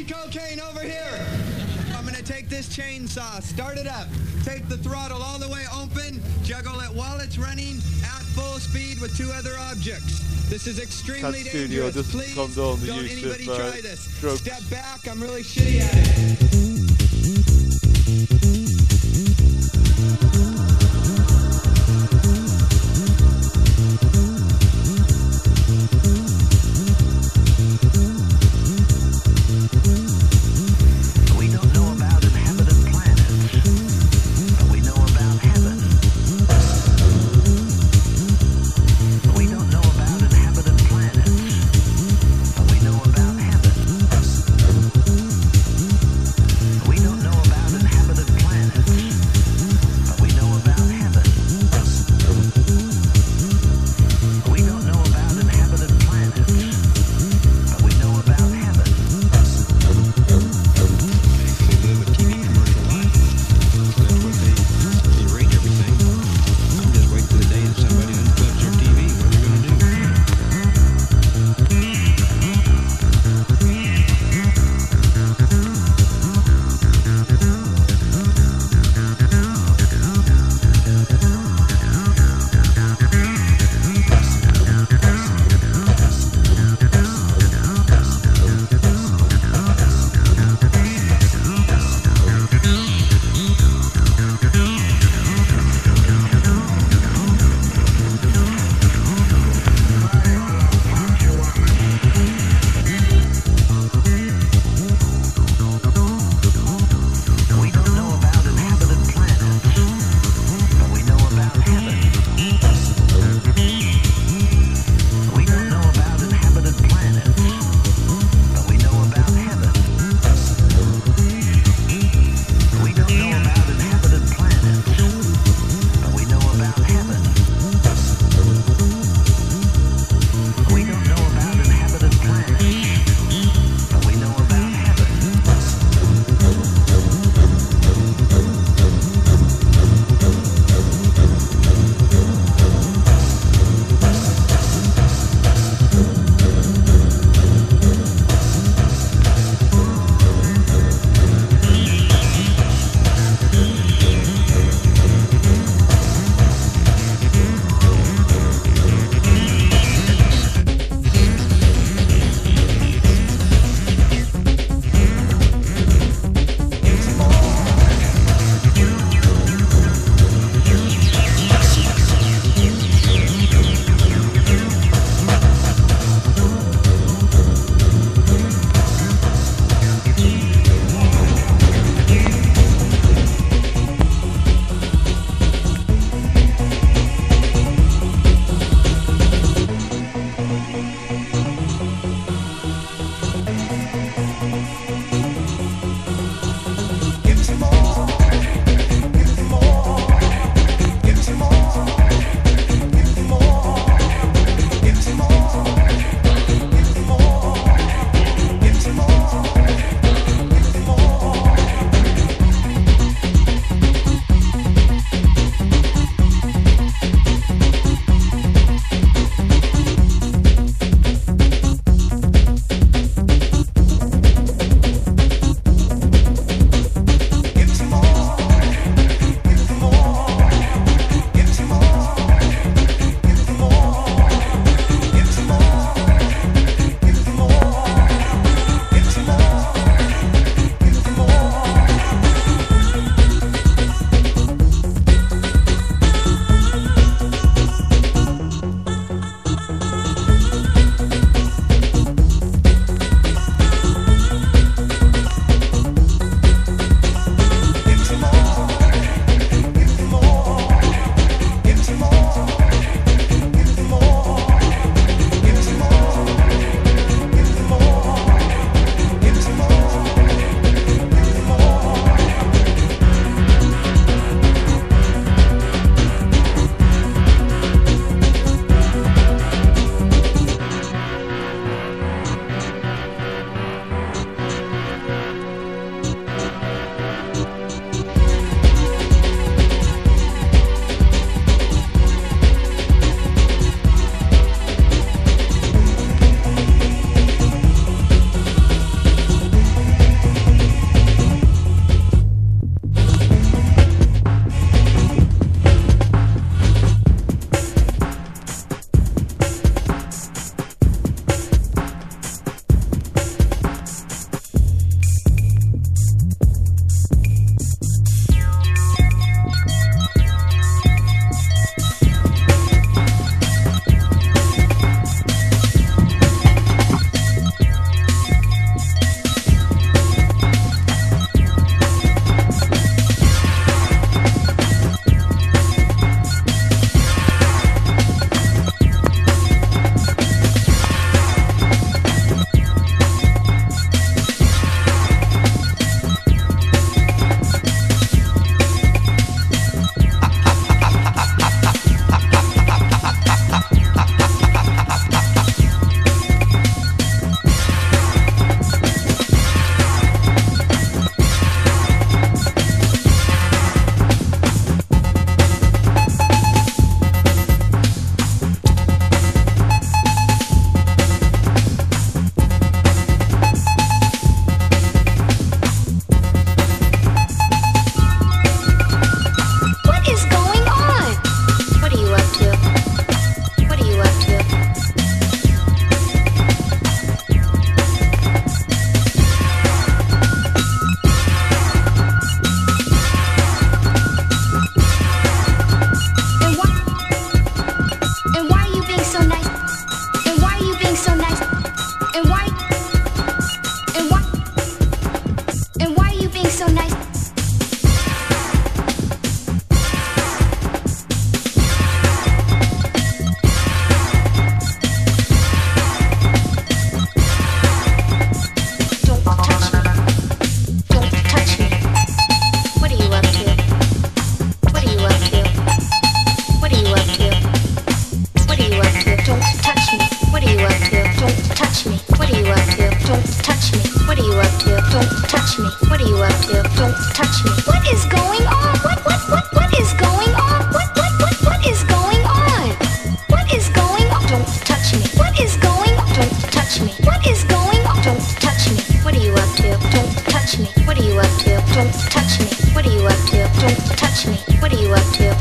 cocaine over here. I'm gonna take this chainsaw, start it up, take the throttle all the way open, juggle it while it's running at full speed with two other objects. This is extremely Cat Studio dangerous. doesn't Please condone the don't use anybody of, try this. drugs. Step back, I'm really shitty at it.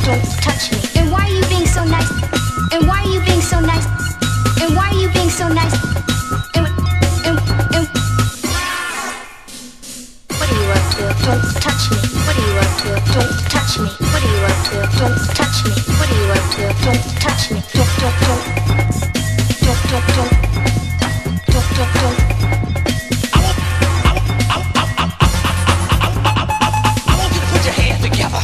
don't touch me. And why are you being so nice? And why are you being so nice? And why are you being so nice? And what are you up to? Don't touch me. What are you up to? Don't touch me. What are you up to? Don't touch me. What are you up to? Don't touch me. Don't. I want you to put your hands together.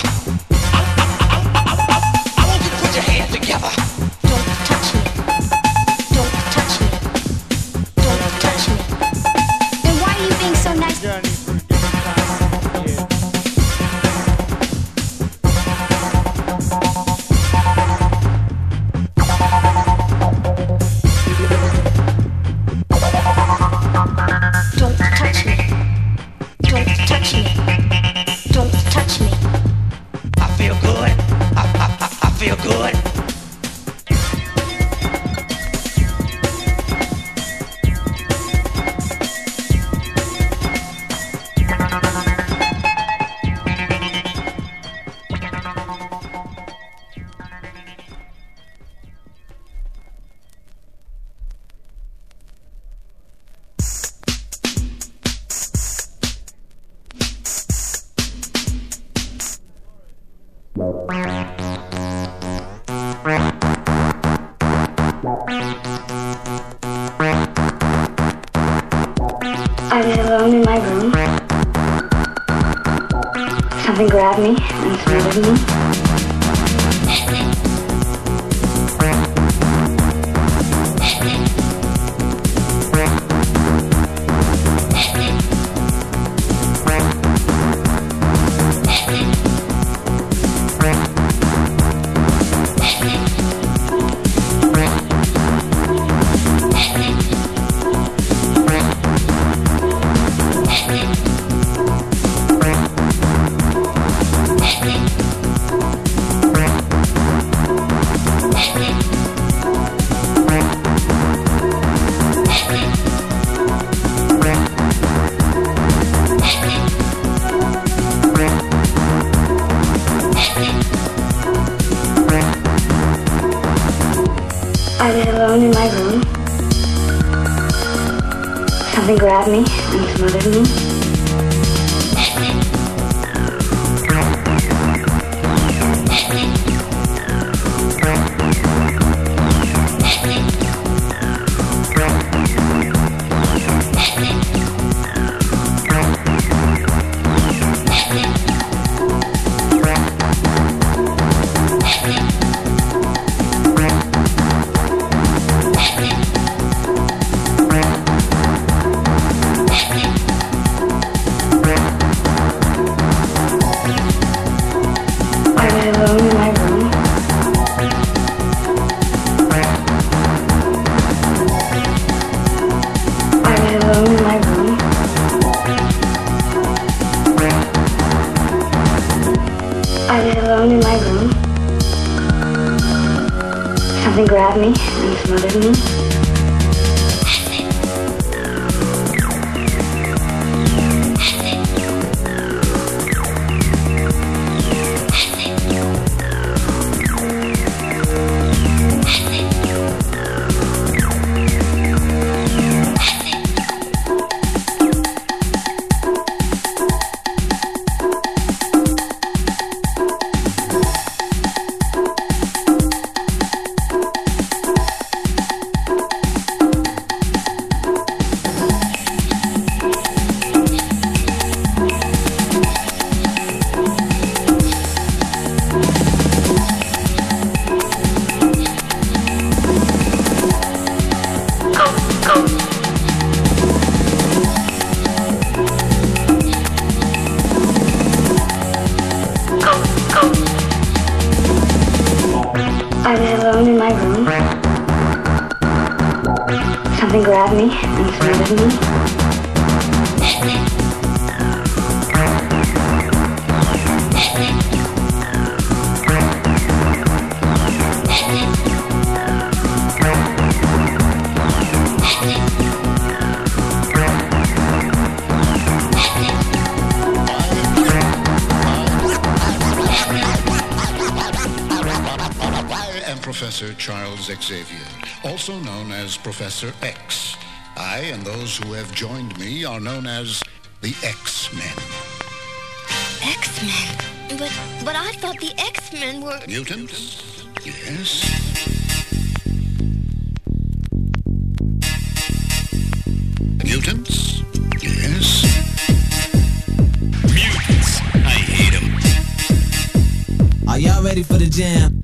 I want you to put your hands together. Don't touch me. Don't touch me. Don't touch me. And why are you being so nice? Journey through different times of years. Don't touch me. Don't touch me. Don't touch me. I feel good. I feel good. I was alone in my room. Something grabbed me and smothered me. I was alone in my room. Something grabbed me and smothered me. Something grabbed me and smothered me. I was alone in my room. Something grabbed me and smothered me. Professor Charles Xavier, also known as Professor X. I and those who have joined me are known as the X-Men. X-Men? But I thought the X-Men were... Mutants? Yes. Mutants? Yes. Mutants. I hate them. Are y'all ready for the jam?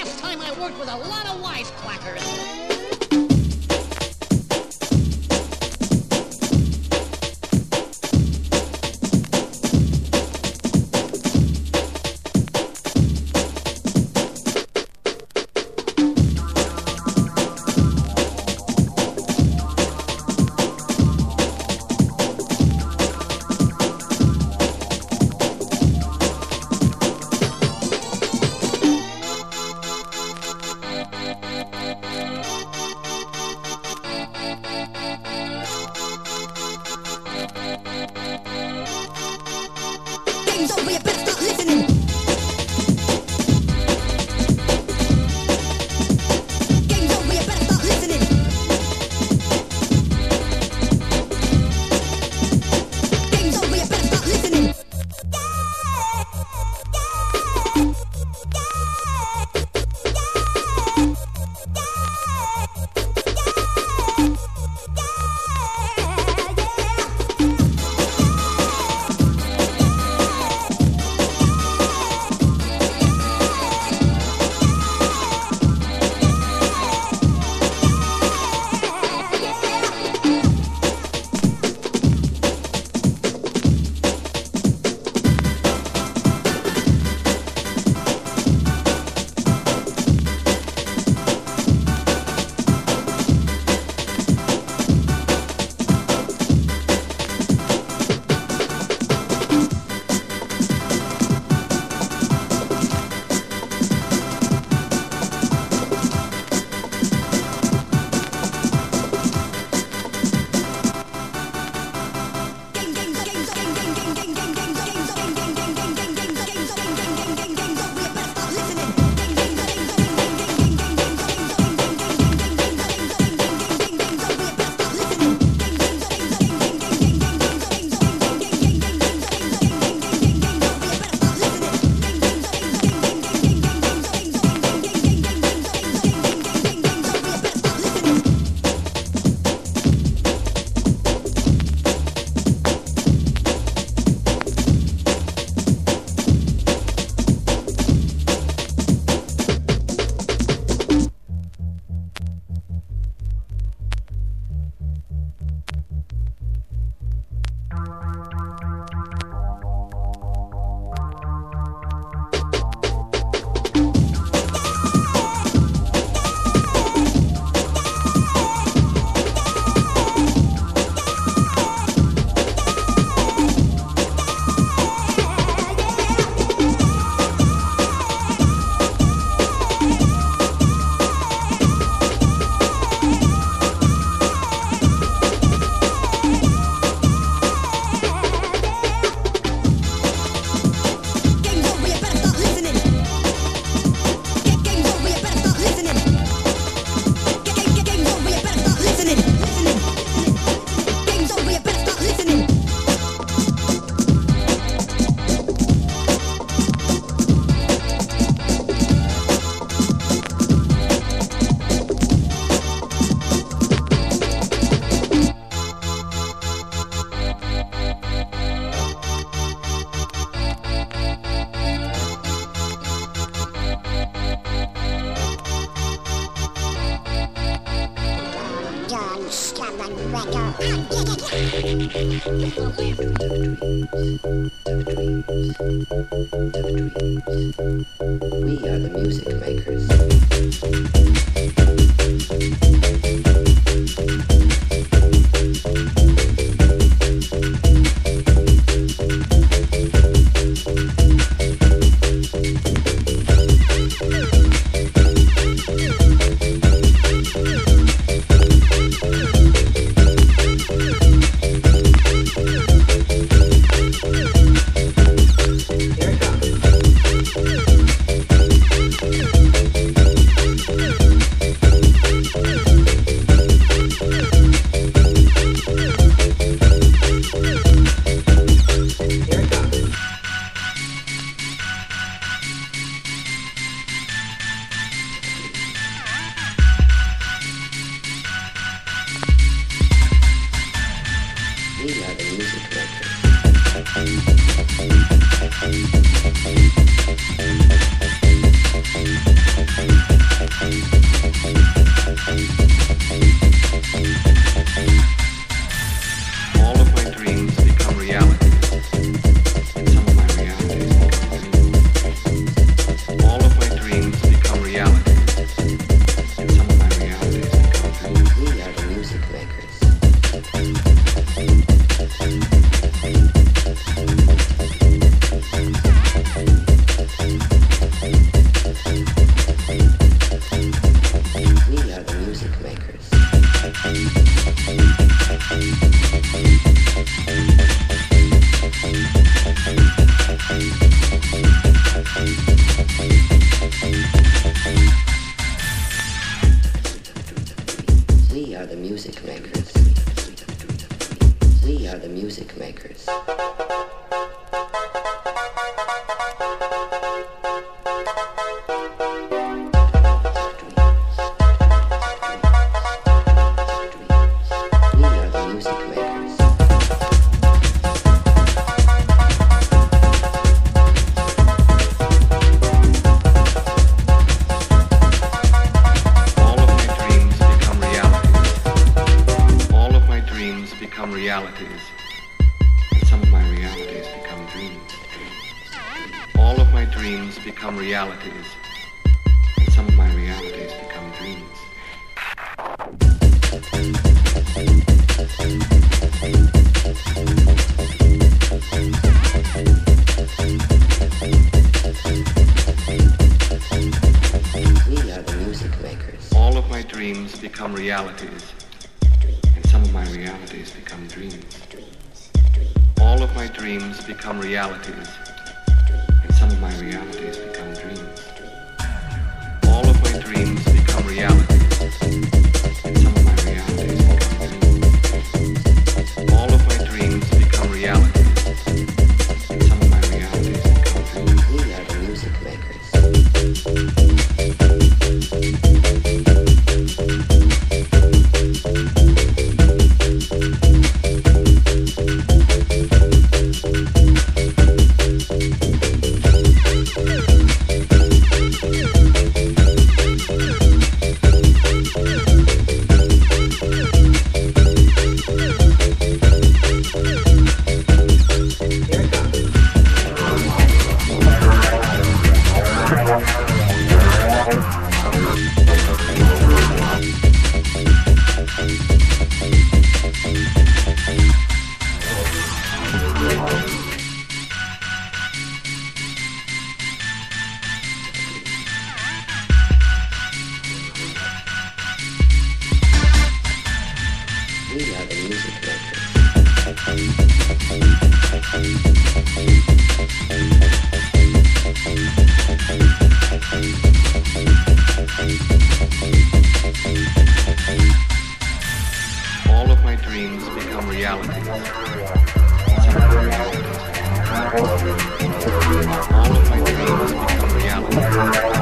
last time I worked with a lot of wisecrackers. We are the music makers. We are the music makers. music makers. We are the music makers. Realities, and some of my realities become dreams. All of my dreams become realities, and some of my realities become dreams. We are the music makers. All of my dreams become realities. Some of my realities become dreams. All of my dreams become realities, and some of my realities become dreams. All of my dreams become realities, and some of my realities become dreams. All of my dreams become realities, and some of my realities become dreams. We are the music makers. All of my dreams become realities. Some of my realities become dreams. All of my dreams become realities.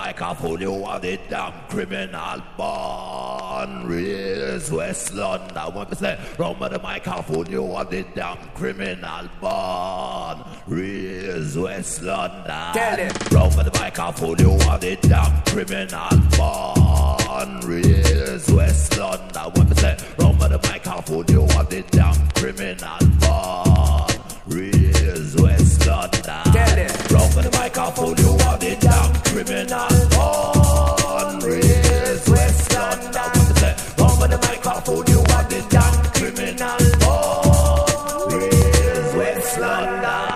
microphone, you are the damn criminal born. Reals West London. When we say, run with the microphone, you are the damn criminal born. Reals West London. Tell him. Run with the microphone, you are the damn criminal born. Reals West London. When we say, run with the microphone, you are the damn criminal born. Reals West London. Tell him. Run with the microphone, you are the damn criminal born. Reals West London. When we say, run with the microphone, you are the damn criminal born. Reals West London.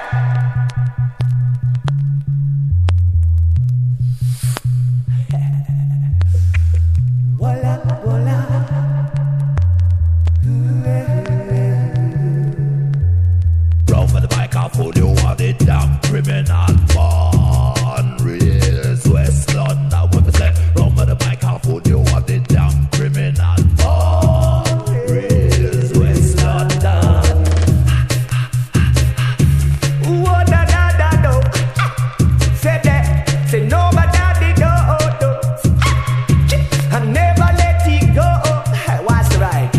Voila, voila. Run with the microphone, you are the damn criminal born. Reals West London. When we say, run with the microphone, you are the damn criminal born. Reals West London. Oh, da da da do. Say that, say nobody do. I never let it go. Hey, what's the right?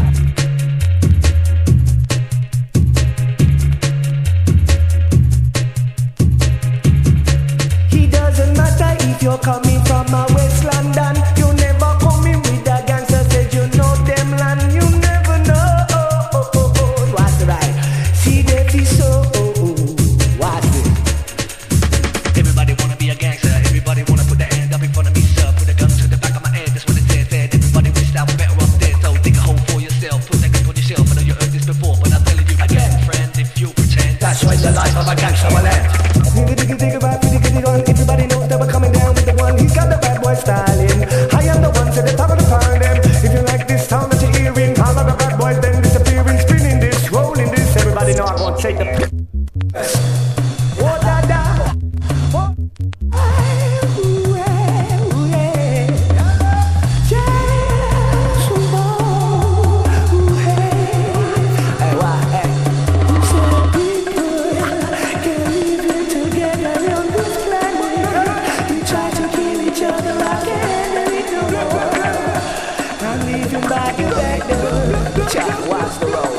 It doesn't matter if you're coming from a West London. You never come in with a gangster, said you know them land. You never know. What's the right? See that is so. What's it? Everybody wanna be a gangster. Everybody wanna put their hand up in front of me, sir. Put a gun to the back of my head. That's what it said. Everybody wish I was better off dead. So dig a hole for yourself. Put that gun on yourself. I know you heard this before, but I'm telling you again, friend. If you pretend, That's why the life of a gangster will end. Everybody knows that we're coming down with the one. He's got the bad boy styling. I am the one to the top of the pardon. If you like this sound that you're hearing, all of the bad boys then disappearing, spinning this, rolling this. Everybody know I'm gonna take the. Oh da da. Oh. Ooh, yeah, ooh, yeah. Yes, ooh, oh, ooh, hey. Hey, why, hey. So people can live here together on this planet. We try to kill each other again and we don't know. I'm leaving back and back door. Child, watch the road.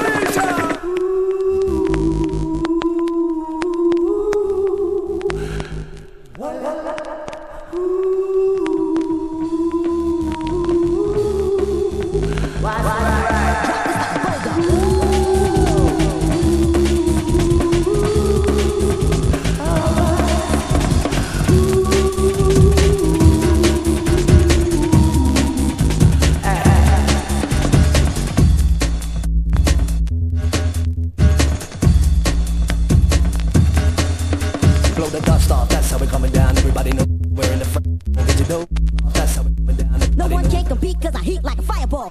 Blow the dust off, that's how we're coming down. Everybody know we're in the front. Did you know? That's how we're coming down. No Everybody one know. can compete cause I heat like a fireball.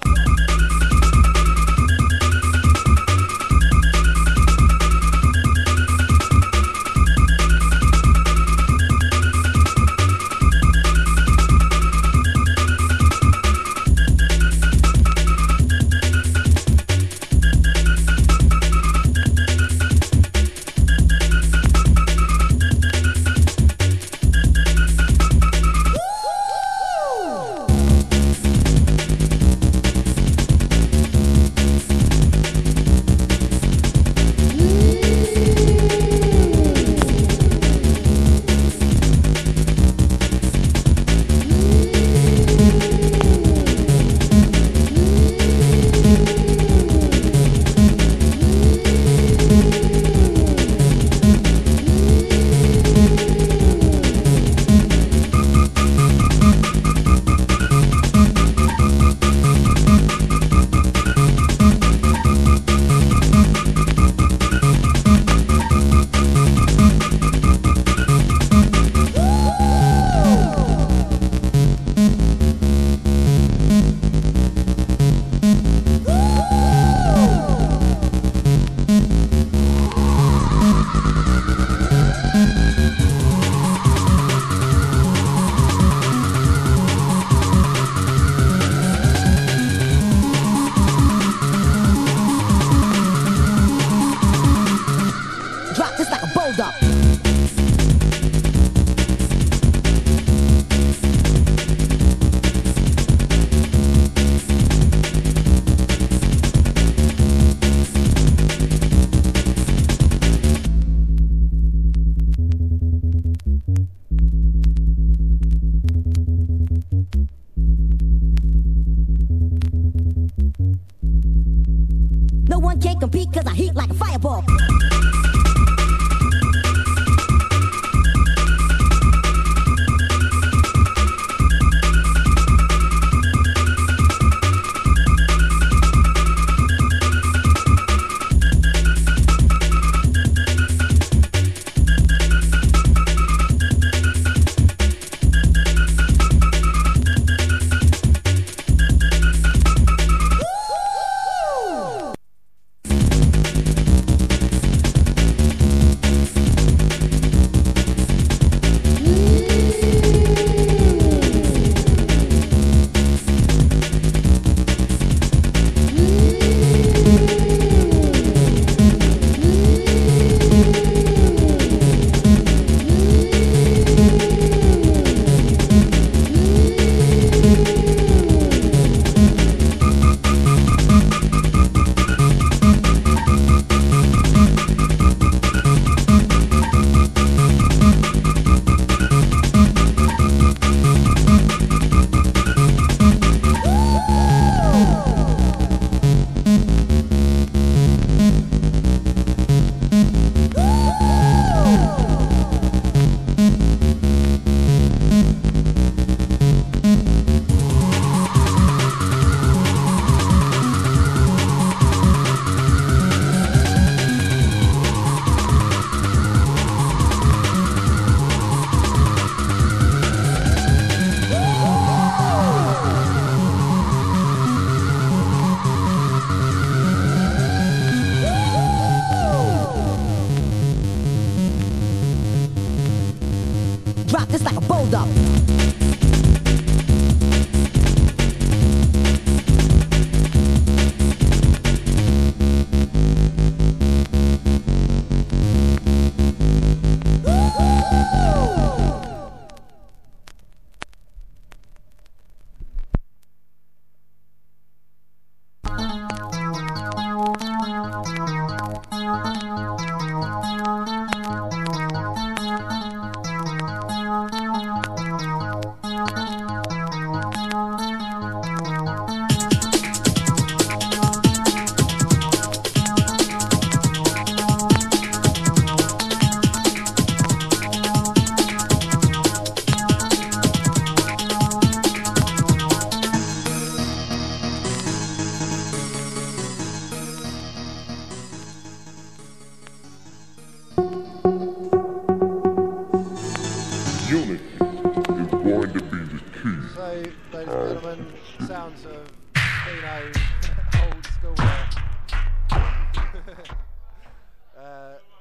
can't compete cause I heat like a fireball. Drop this like a bulldog. Sounds of Dino, old school.